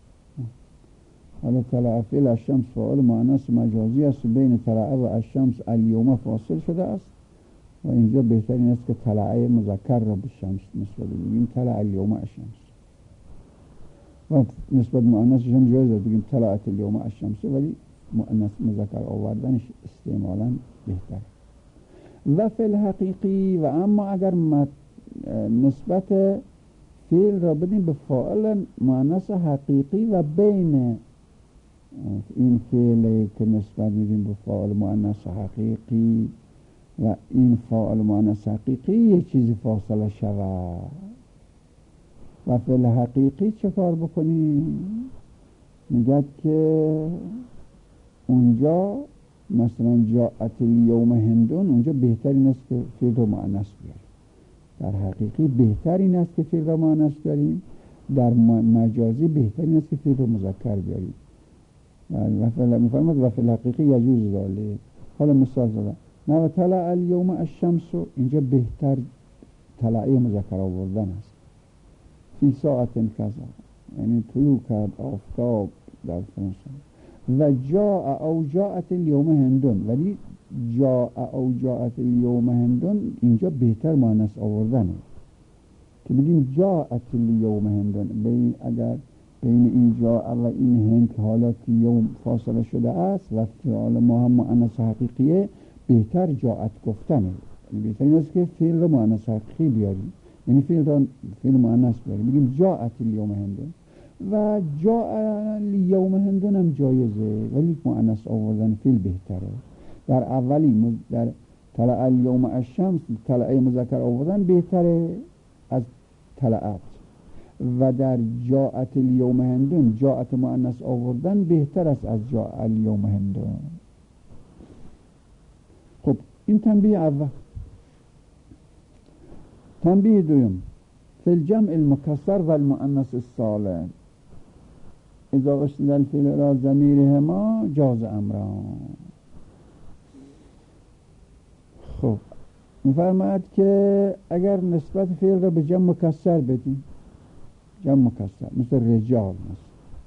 حالا طلع فعل الشمس فاعل مؤنث مجازی است، بین طلع و الشمس الیوم فاصل شده است و اینجا بهترین است که طلع مذکر را به شمس نسبت بدیم، طلع الیوم الشمس. و نسبت مؤنثش هم جایز است بگیم طلعت الیوم الشمس، ولی مؤنث مذکر آوردنش استعمالا بهتره. و فی الحقیقی، و اما اگر نسبت فعل را بدیم به فاعل مؤنث حقیقی و بین این فعلی که نسبت میدیم به فاعل مؤنث حقیقی و این فاعل مؤنث حقیقی یک چیزی فاصله شود، و فی الحقیقی چه کار بکنیم؟ میگه که اونجا مثلا جاءت الیوم هندون، اونجا بهترین است که فعل رو مؤنث بیاریم. در حقیقی بهترین است که فعل رو مؤنث بیاریم، در مجازی بهترین است که فعل رو مذکر بیاریم. و فی الحقیقی یجوز ذالک. حالا مثال زدم، نه طلع الیوم الشمس، اینجا بهتر طلعه مذکر آوردن است. فی ساعت کذا، یعنی طلوع کرد آفتاب در فرانسه. و جاء او جاءت الیوم هندون، ولی جاء او جاءت الیوم هندون اینجا بهتر مؤنث آوردنه که بگیم جاءت الیوم هندون. اگر بین این جاء و این هند حالات یوم فاصله شده است و فعل ما هم مؤنث حقیقیه، بهتر جاءت گفتنه، یعنی بهتر این است که فعل رو مؤنث حقیقی بیاریم، یعنی فعل مؤنث بیاریم، بگیم جاءت الیوم هندون. و جاء الیوم هندون هم جایزه، ولی مؤنث آوردن فعل بهتره. در اولی در طلع الیوم الشمس طلعه مذکر آوردن بهتره از طلعت، و در جاءت الیوم هندون جاءت مؤنث آوردن بهتر است از جاء الیوم هندون. خب این تنبیه اول. تنبیه دوم، فی الجمع المکسر و المؤنث السالم اذا اسند الفعل الى ضمیرهما جاز امران. خب می‌فرماید که اگر نسبت فعل را به جمع مکسر بدیم، جمع مکسر مثل رجال مثل،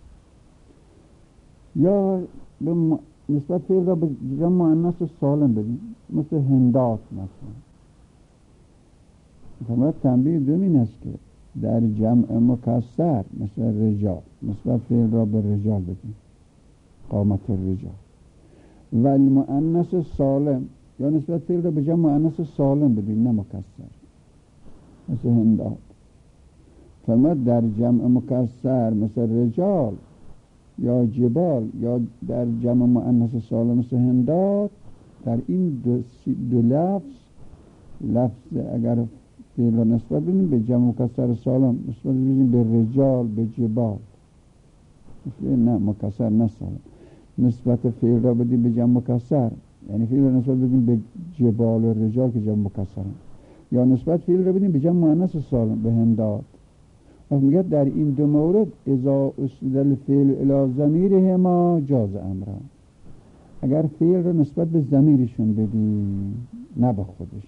یا به نسبت فعل را به جمع مؤنث سالم بدیم مثل هندات مثلا، می‌فرماید تنبیه دوم این است که در جمع مکسر مثل رجال نسبت فعل را به رجال بدیم، قامت الرجال، و المؤنث سالم یا نسبت فعل را به جمع مؤنث سالم بدیم نه مکسر مثل هندات. فرماید در جمع مکسر مثل رجال یا جبال یا در جمع مؤنث سالم مثل هندات، در این دو لفظ اگر فعل را نسبت بدیم به جمع مکسر سالم نسبت بدیم به رجال به جبال، نه مکسر نه سالم. نسبت فعل را بدیم به جمع مکسر یعنی فعل را نسبت بدیم به جبال و رجال که جمع مکسرن، یا نسبت فعل را بدیم به جمع مؤنث سالم به هندات. میگه در این دو مورد اذا اسند الفعل الی ضمیرهما جاز امران، اگر فعل را نسبت به ضمیرشون بدیم نه به خودشون.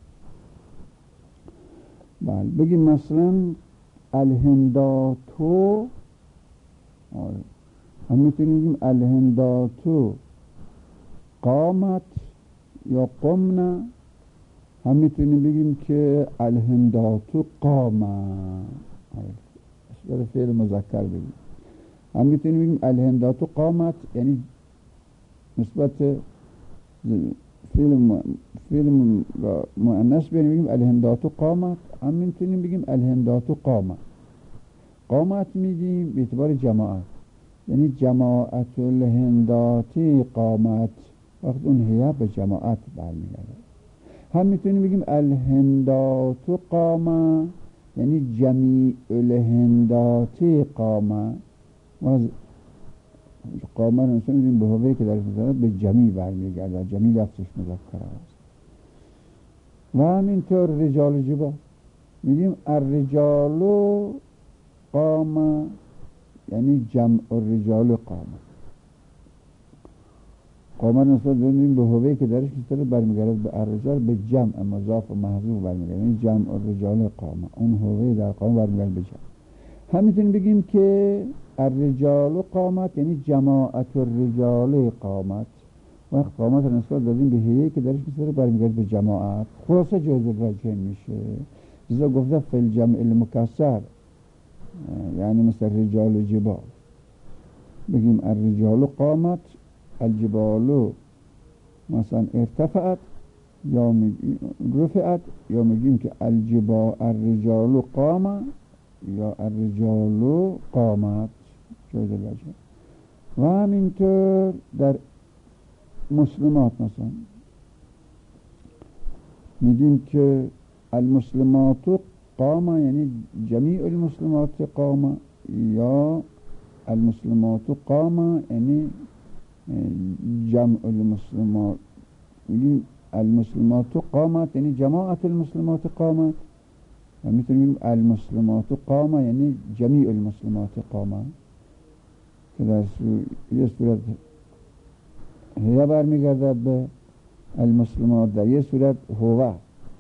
بله بگیم مثلا الهنداتو، هم میتونیم بگیم الهنداتو قامت یا قمنا، هم میتونیم بگیم که الهنداتو قامت، برای فعل مذکر بگیم. هم میتونیم بگیم الهنداتو قامت یعنی نسبت فعل مؤنث بگیم الهنداتو قامت، هم میتونیم بگیم الهنداتو قامت. قامت میگیم به اعتبار جماعت، یعنی جماعت الهنداتی قامت، وقت اون هیئه به جماعت برمیگرده. هم میتونیم بگیم الهندات قامه، یعنی جمیع الهنداتی قامه. ما قامه رو میتونیم به هویی که درش میذاره به جمیع برمیگرده، جمیع لفظش مذکر است. و همینطور رجال جبال میگیم الرجال قامه، یعنی جمع الرجال قامه. قامه نسبت بدیم به هویی که درش میذاره برمیگرده به الرجال، به جمع مضاف و محذوف برمیگرده، یعنی جمع الرجال قامه، اون هویی در قامه برمیگرده به جمع. هم میتونیم بگیم که الرجال قامت یعنی جماعت الرجال قامت، وقت قامت رو نسبت دادیم به هیئه‌ای که درش میذاره برمیگرده به جماعت. خلاصه جایز الوجهین میشه. لذا گفته فی الجمع المکسر، یعنی مثل رجال جبال بگیم الرجال قامت، الجبال مثلا ارتفعت یا رفعت، یا میگیم که الرجال قامه یا الرجال قامت، جایز الوجهین. و همینطور در مسلمات مثلا میگیم که المسلمات قامه، یعنی جمیع المسلمات قامه، یا المسلمات قامه یعنی جمع المسلمات. میگیم المسلمات قامت یعنی جماعت المسلمات قامت، و میتونیم المسلمات قامه یعنی جمیع المسلمات قامه، که در یه صورت هیئه برمیگرده به المسلمات، در یه صورت هو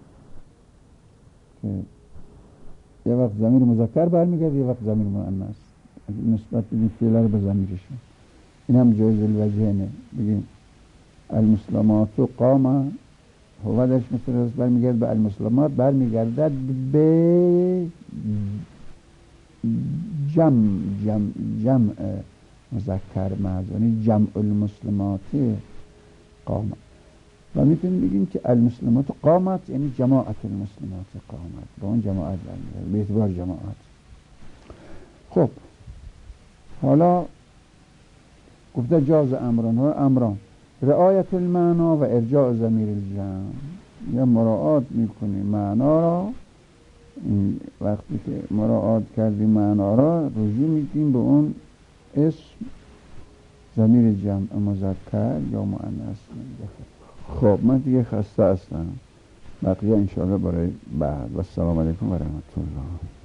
که یه وقت ضمیر مذکر برمیگرده، یه وقت ضمیر مؤنث، نسبت بدیم فعل رو به ضمیرشون. این هم جایز الوجهینه. بگیم المسلمات قامه، هو درش مثل برمیگرده به المسلمات، برمیگرده به جمع مذکر محض، یعنی جمع المسلمات قامت. و میتونیم بگیم که المسلمات قامت یعنی جماعت المسلمات قامت، با اون جماعت برمیگرده به اعتبار جماعت. خب حالا گفته جاز امران رعایت المعنا و ارجاع ضمیر الجمع، یا مراعات میکنیم معنا را، وقتی که مراعات کردیم معنا را رجوع میدیم به اون اسم ضمیر جمع مذکر یا مؤنث. خب من دیگه خسته هستم، بقیه انشاءالله برای بعد. و السلام علیکم و رحمت الله.